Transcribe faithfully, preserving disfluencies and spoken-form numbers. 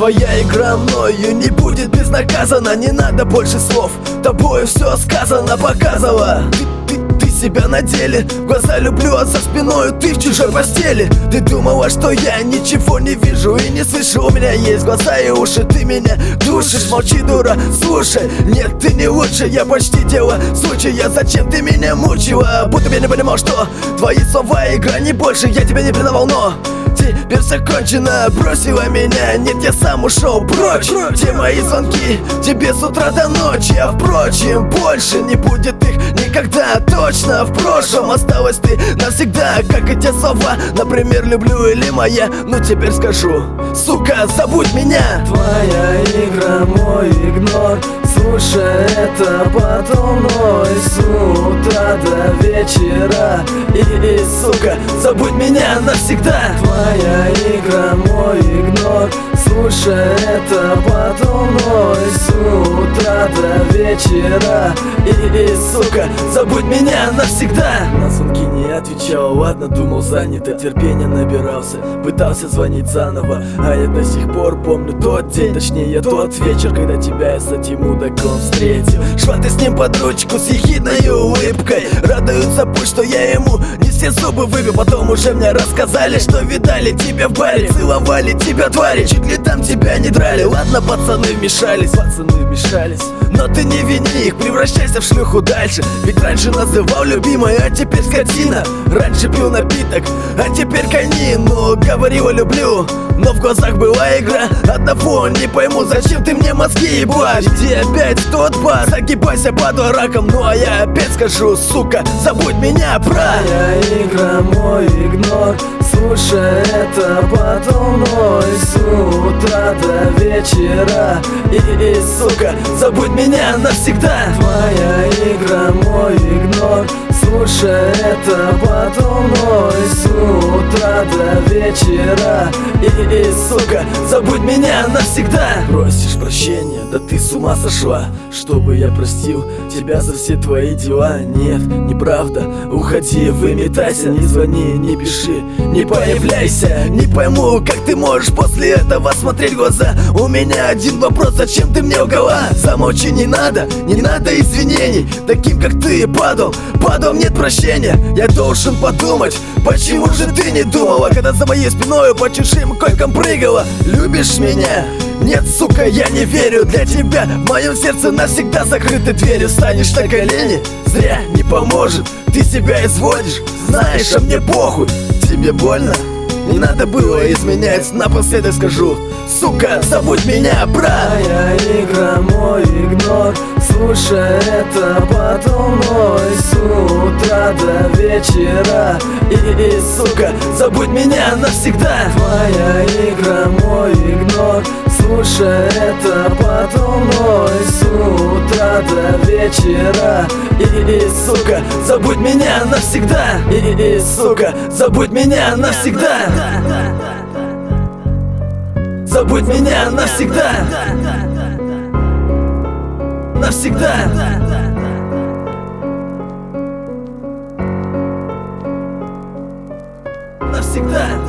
Твоя игра мною не будет безнаказана. Не надо больше слов, тобою все сказано, показала. Ты, ты, ты себя на деле, в глаза люблю, а за спиной ты в чужой постели. Ты думала, что я ничего не вижу и не слышу. У меня есть глаза и уши, ты меня душишь. Молчи, дура, слушай, нет, ты не лучше. Я почти дело случая, зачем ты меня мучила? Будто я не понимал, что твои слова игра не больше. Я тебя не предавал, но теперь все кончено, бросила меня. Нет, я сам ушел прочь. Те мои звонки тебе с утра до ночи. А впрочем, больше не будет их никогда. Точно в прошлом осталась ты навсегда. Как эти слова, например, люблю или моя. Ну теперь скажу, сука, забудь меня. Твоя игра, мой игнор. Слушай это потом мной с утра до вечера. И, и, сука, забудь меня навсегда. Твоя игра, мой игнор. Слушай это потом мной с утра до вечера. И, и, сука, забудь меня навсегда. На звонки не отвечал, ладно, думал занято. Терпения набирался, пытался звонить заново. А я до сих пор помню тот день, точнее тот вечер, когда тебя я с этим мудаком встретил. Шла ты с ним под ручку с ехидной улыбкой. Радуется пусть, что я ему не все зубы выбил. Потом уже мне рассказали, что видали тебя в баре. Целовали тебя твари, чуть ли там тебя не драли. Ладно, пацаны вмешались, Пацаны вмешались, но ты не вини их, превращайся в шлюху дальше. Ведь раньше называл любимой, а теперь скотина. Раньше пил напиток, а теперь конину. Говорила люблю, но в глазах была игра. Одного не пойму, зачем ты мне мозги ебашь. Иди опять в тот бар, загибайся под раком. Ну а я опять скажу, сука, забудь меня, брат. Твоя игра, мой игнор. Слушай это потом мной с утра до вечера. И, и, сука, забудь меня навсегда. Твоя игра, мой игнор. Слушай это потом мной с утра до вечера. И, и, сука, забудь меня навсегда. Просишь прощения, да ты с ума сошла. Чтобы я простил тебя за все твои дела. Нет, неправда, уходи, выметайся. Не звони, не пиши, не появляйся. Не пойму, как ты можешь после этого смотреть в глаза. У меня один вопрос, зачем ты мне лгала? Замолчи, не надо, не надо извинений. Таким как ты падал, падал, нет прощения. Я должен подумать, почему же ты не думала, когда за моей спиной по чужим койкам прыгала? Любишь меня? Нет, сука, я не верю. Для тебя в моем сердце навсегда закрыты двери. Станешь на колени, зря не поможет. Ты себя изводишь, знаешь, а мне похуй. Тебе больно? Не надо было изменять, напоследок скажу, сука, забудь меня, брат. Твоя игра, мой игнор. Слушай это потом мной с утра до вечера. И, и, сука, забудь меня навсегда. Твоя игра, мой игнор. Слушай это потом мной с утра до вечера. И, и, сука, забудь меня навсегда. И, и, сука, забудь меня навсегда. Забудь меня навсегда. Навсегда. Навсегда.